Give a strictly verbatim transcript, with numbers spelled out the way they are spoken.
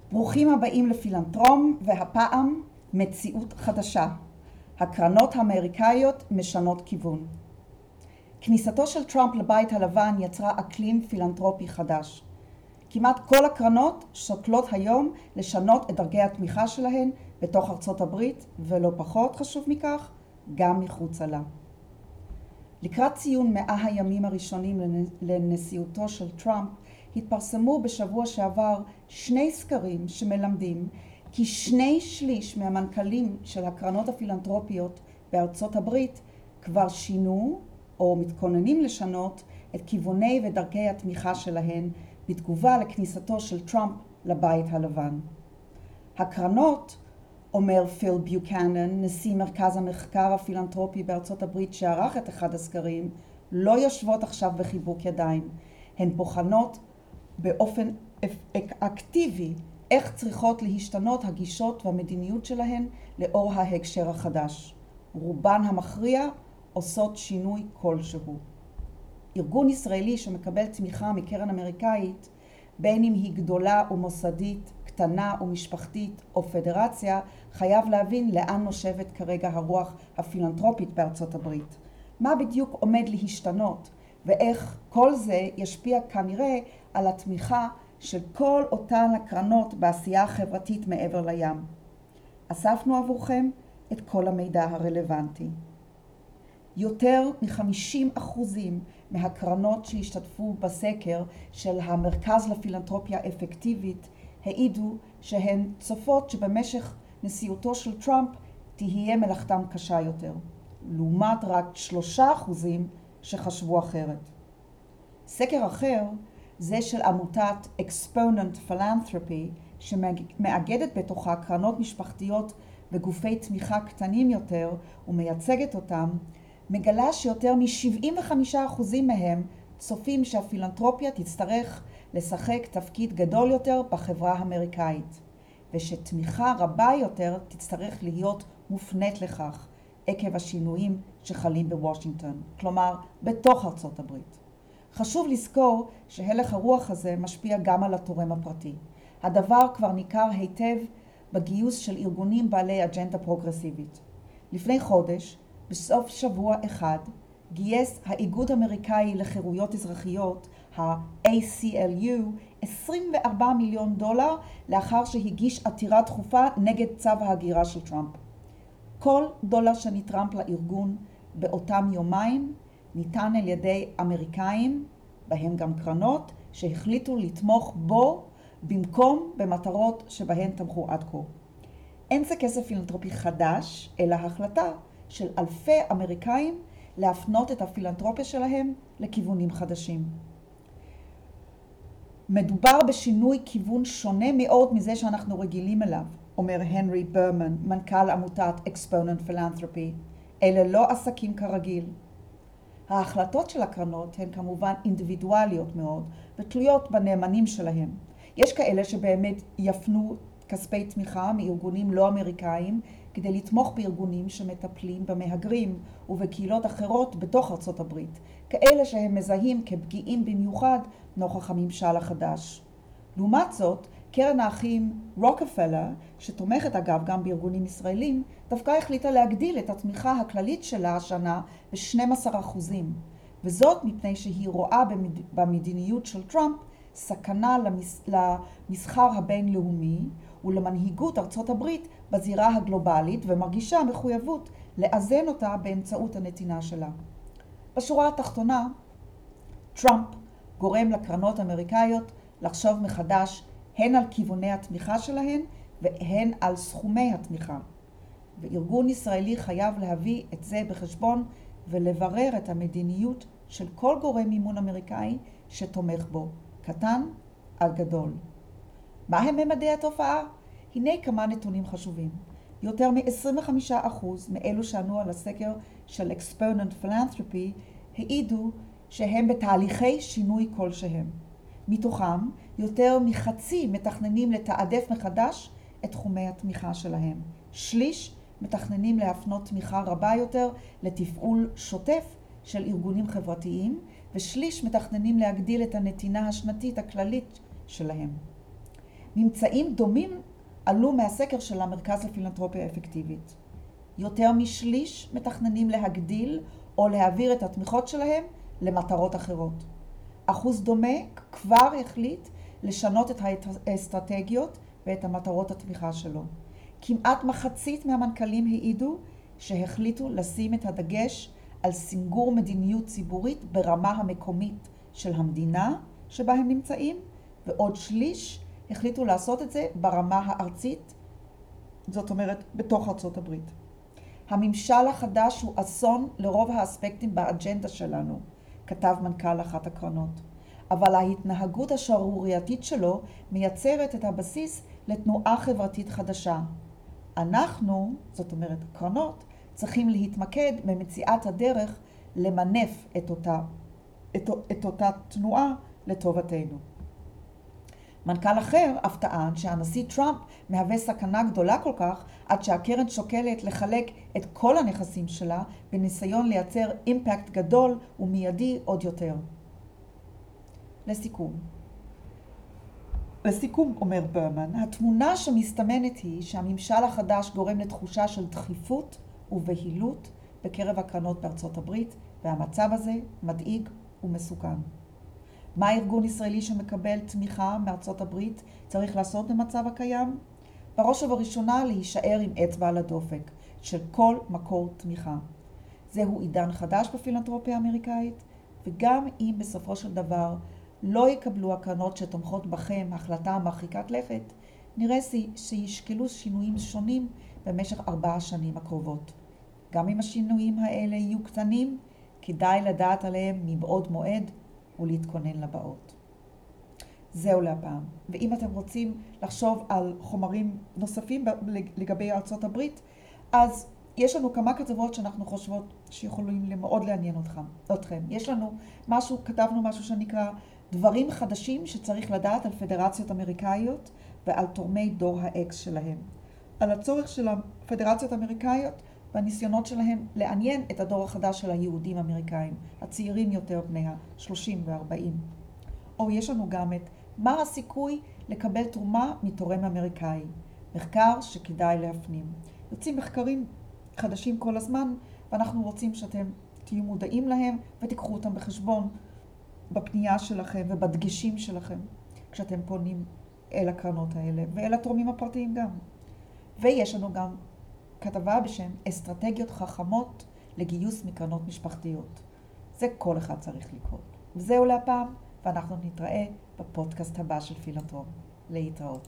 ברוכים הבאים לפילנתרום, והפעם מציאות חדשה. הקרנות האמריקאיות משנות כיוון. כניסתו של טראמפ לבית הלבן יצרה אקלים פילנתרופי חדש. כמעט כל הקרנות שוקלות היום לשנות את דרגי התמיכה שלהן בתוך ארצות הברית, ולא פחות חשוב מכך, גם מחוצה לה. לקראת ציון מאה הימים הראשונים לנשיאותו של טראמפ, התפרסמו בשבוע שעבר שני סקרים שמלמדים כי שני שליש מהמנכ"לים של הקרנות הפילנתרופיות בארצות הברית כבר שינו או מתכוננים לשנות את כיווני ודרכי התמיכה שלהן בתגובה לכניסתו של טראמפ לבית הלבן. הקרנות, אומר פיל ביוקנן, נשיא מרכז המחקר הפילנתרופי בארצות הברית שערך את אחד הסקרים, לא יושבות עכשיו בחיבוק ידיים. הן בוחנות באופן אקטיבי איך צריכות להשתנות הגישות והמדיניות שלהן לאור ההקשר החדש. רובן המכריע עושות שינוי כלשהו. ארגון ישראלי שמקבל תמיכה מקרן אמריקאית, בין אם היא גדולה ומוסדית, קטנה ומשפחתית או פדרציה, חייב להבין לאן נושבת כרגע הרוח הפילנתרופית בארצות הברית. מה בדיוק עומד להשתנות ואיך כל זה ישפיע כנראה על התמיכה של כל אותן הקרנות בעשייה החברתית מעבר לים. אספנו עבורכם את כל המידע הרלוונטי. יותר מ-חמישים אחוזים מהקרנות שהשתתפו בסקר של המרכז לפילנתרופיה אפקטיבית העידו שהן צופות שבמשך נשיאותו של טראמפ תהיה מלאכתם קשה יותר, לעומת רק שלושה אחוזים שחשבו אחרת. סקר אחר, זה של עמותת Exponent Philanthropy, שמאגדת בתוכה קרנות משפחתיות וגופי תמיכה קטנים יותר ומייצגת אותם, מגלה שיותר מ-שבעים וחמישה אחוז מהם צופים שהפילנתרופיה תצטרך לשחק תפקיד גדול יותר בחברה האמריקאית, ושתמיכה רבה יותר תצטרך להיות מופנית לכך עקב השינויים שחלים בוושינגטון, כלומר בתוך ארצות הברית. חשוב לזכור שהלך הרוח הזה משפיע גם על התורם הפרטי. הדבר כבר ניכר היטב בגיוס של ארגונים בעלי אג'נדה פרוגרסיבית. לפני חודש, בסוף שבוע אחד, גייס האיגוד האמריקאי לחירויות אזרחיות, ה-A C L U, עשרים וארבעה מיליון דולר לאחר שהגיש עתירה דחופה נגד צו ההגירה של טראמפ. כל דולר שנתרם לארגון באותם יומיים ניתן על ידי אמריקאים, בהם גם קרנות, שהחליטו לתמוך בו במקום במטרות שבהן תמכו עד כה. אין זה כסף פילנתרופי חדש, אלא החלטה של אלפי אמריקאים להפנות את הפילנתרופיה שלהם לכיוונים חדשים. מדובר בשינוי כיוון שונה מאוד מזה שאנחנו רגילים אליו, אומר הנרי ברמן, מנכ"ל עמותת Exponent Philanthropy. אלה לא עסקים כרגיל. ההחלטות של הקרנות הן כמובן אינדיבידואליות מאוד ותלויות בנאמנים שלהם. יש כאלה שבאמת יפנו כספי תמיכה מארגונים לא אמריקאים כדי לתמוך בארגונים שמטפלים במהגרים ובקהילות אחרות בתוך ארצות הברית, כאלה שהם מזהים כפגיעים במיוחד נוכח הממשל החדש. לעומת זאת, קרן האחים רוקפלר, שתומכת אגב גם בארגונים ישראלים, דווקא החליטה להגדיל את התמיכה הכללית שלה השנה ב-שנים עשר אחוז, וזאת מפני שהיא רואה במדיניות של טראמפ סכנה למסחר הבינלאומי ולמנהיגות ארצות הברית בזירה הגלובלית, ומרגישה מחויבות לאזן אותה באמצעות הנתינה שלה. בשורה התחתונה, טראמפ גורם לקרנות האמריקאיות לחשוב מחדש הן על כיווני התמיכה שלהן והן על סכומי התמיכה. וארגון ישראלי חייב להביא את זה בחשבון ולברר את המדיניות של כל גורם מימון אמריקאי שתומך בו, קטן עד גדול. מה הם ממדי התופעה? הנה כמה נתונים חשובים. יותר מ-עשרים וחמישה אחוז מאלו שענו על הסקר של Exponent Philanthropy העידו שהם בתהליכי שינוי כלשהם. מתוכם יותר מחצי מתכננים לתעדף מחדש את תחומי התמיכה שלהם. שליש מתכננים להפנות תמיכה רבה יותר לתפעול שוטף של ארגונים חברתיים, ושליש מתכננים להגדיל את הנתינה השנתית הכללית שלהם. ממצאים דומים עלו מהסקר של המרכז לפילנתרופיה אפקטיבית. יותר משליש מתכננים להגדיל או להעביר את התמיכות שלהם למטרות אחרות. אחוז דומה כבר החליט לשנות את האסטרטגיות ואת המטרות התמיכה שלו. כמעט מחצית מהמנכ"לים העידו שהחליטו לשים את הדגש על סינגור מדיניות ציבורית ברמה המקומית של המדינה שבה הם נמצאים, ועוד שליש החליטו לעשות את זה ברמה הארצית, זאת אומרת בתוך ארצות הברית. הממשל החדש הוא אסון לרוב האספקטים באג'נדה שלנו, כתב מנכ"ל אחת הקרנות. אבל ההתנהגות השערורייתית שלו מייצרת את הבסיס לתנועה חברתית חדשה. אנחנו, זאת אומרת קרנות, צריכים להתמקד במציאת הדרך למנף את אותה, את, את אותה תנועה לטובתנו. מנכ"ל אחר אף טען שהנשיא טראמפ מהווה סכנה גדולה כל כך עד שהקרן שוקלת לחלק את כל הנכסים שלה בניסיון לייצר אימפקט גדול ומיידי עוד יותר. לסיכום. לסיכום, אומר ברמן, התמונה שמסתמנת היא שהממשל החדש גורם לתחושה של דחיפות ובהילות בקרב הקרנות בארצות הברית, והמצב הזה מדאיג ומסוכן. מה ארגון ישראלי שמקבל תמיכה מארצות הברית צריך לעשות במצב הקיים? בראש ובראשונה להישאר עם אצבע על הדופק של כל מקור תמיכה. זהו עידן חדש בפילנתרופיה האמריקאית, וגם אם בסופו של דבר לא יקבלו הקרנות שתומכות בכם החלטה מרחיקת לכת, נראה שישקלו שינויים שונים במשך ארבע השנים הקרובות. גם אם השינויים האלה יהיו קטנים, כדאי לדעת עליהם מבעוד מועד ולהתכונן לבאות. זהו להפעם. ואם אתם רוצים לחשוב על חומרים נוספים לגבי ארצות הברית, אז יש לנו כמה כתבות שאנחנו חושבות שיכולים מאוד לעניין אתכם. יש לנו משהו, כתבנו משהו שנקרא דברים חדשים שצריך לדעת על פדרציות אמריקאיות ועל תורמי דור האקס שלהם. על הצורך של הפדרציות האמריקאיות והניסיונות שלהם לעניין את הדור החדש של היהודים האמריקאים, הצעירים יותר בני ה-שלושים ו-ארבעים. או יש לנו גם את מה הסיכוי לקבל תרומה מתורם אמריקאי, מחקר שכדאי להפנים. יוצאים מחקרים חדשים כל הזמן, ואנחנו רוצים שאתם תהיו מודעים להם ותיקחו אותם בחשבון בפנייה שלכם ובדגשים שלכם, כשאתם פונים אל הקרנות האלה ואל התורמים הפרטיים גם. ויש לנו גם כתבה בשם אסטרטגיות חכמות לגיוס מקרנות משפחתיות. זה כל אחד צריך לקרוא. וזהו להפעם, ואנחנו נתראה בפודקאסט הבא של פילנתרום. להתראות.